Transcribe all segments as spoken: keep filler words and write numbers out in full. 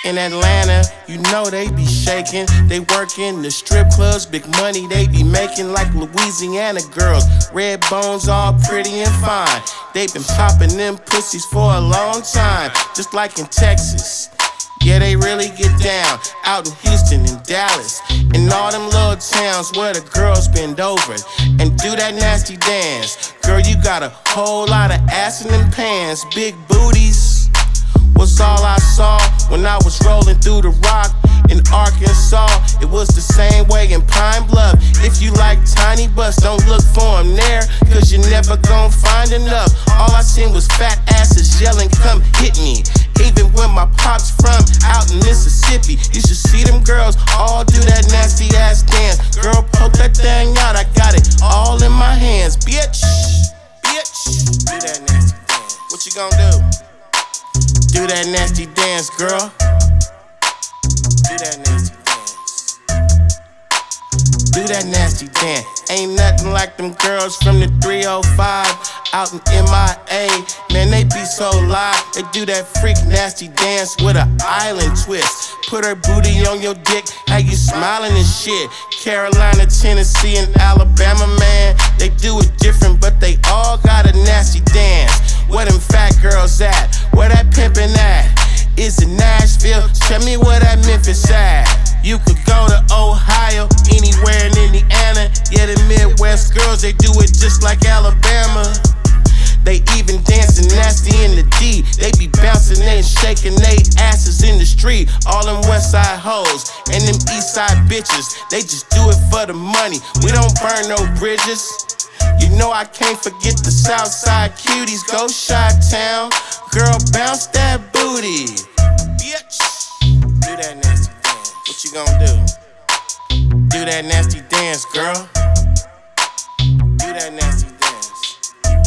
In Atlanta, you know they be shaking. They working the strip clubs, big money they be making like Louisiana girls. Red bones all pretty and fine. They been popping them pussies for a long time, just like in Texas. Yeah, they really get down out in Houston and Dallas and all them little towns where the girls bend over and do that nasty dance. Girl, you got a whole lot of ass in them pants. Big booties was all I saw when I was rolling through the rock in Arkansas. It was the same way in Pine Bluff. If you like tiny butts, don't look for them there, cause you never gon' find enough. All I seen was fat asses yelling, come hit me. Even when my pops from out in Mississippi, you should see them girls all do that nasty ass dance. Girl, poke that thing out, I got it all in my hands. Bitch, bitch, do that nasty dance. What you gon' do? Do that nasty dance, girl. Do that nasty dance. Do that nasty dance. Ain't nothing like them girls from the three oh five out in M I A. Man, they be so live. They do that freak nasty dance with an island twist. Put her booty on your dick, how you smiling and shit. Carolina, Tennessee, and Alabama, man, they do it different, but they all got a nasty dance. Where them fat girls at? Where that pimpin' at? Is it Nashville? Tell me where that Memphis at. You could go to Ohio, anywhere in Indiana. Yeah, the Midwest girls, they do it just like Alabama. They even dancing nasty in the D. They be bouncing and shaking they asses in the street. All them west side hoes and them east side bitches, they just do it for the money. We don't burn no bridges. You know I can't forget the south side cuties. Go Chi-Town, girl, bounce that booty. Bitch, do that nasty dance. What you gon' do? Do that nasty dance, girl. Do that nasty dance.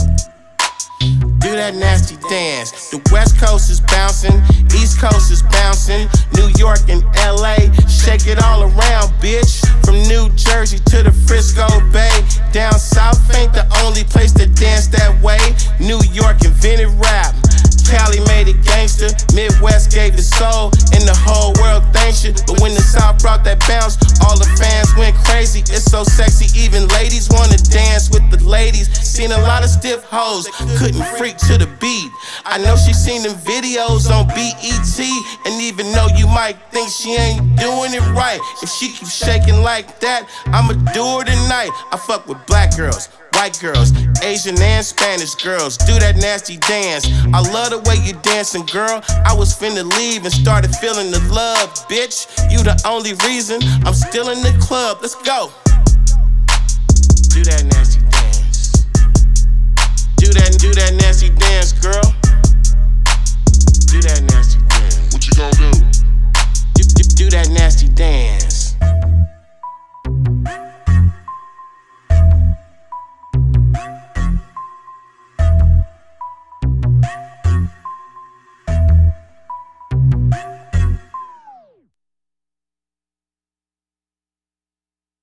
Do that nasty dance. The West Coast is bouncing, East Coast is bouncing, New York and L A, shake it all around, bitch. From New Jersey to the Frisco Bay, down south ain't the only place to dance that way. New York invented rap, Cali made it gangster, Midwest gave the soul, and the whole world thanks you. But when the South brought that bounce, all the fans went crazy. It's so sexy, even ladies wanna dance with the ladies. Seen a lot of stiff hoes, couldn't freak to the beat. I know she seen them videos on B E T, and even though you might think she ain't doing it right, if she keeps shaking like that, I'ma do her tonight. I fuck with black girls, white girls, Asian and Spanish girls. Do that nasty dance. I love the way you dancing, girl. I was finna leave and started feeling the love, bitch. You the only reason I'm still in the club. Let's go. Do that nasty dance. Do that, do that nasty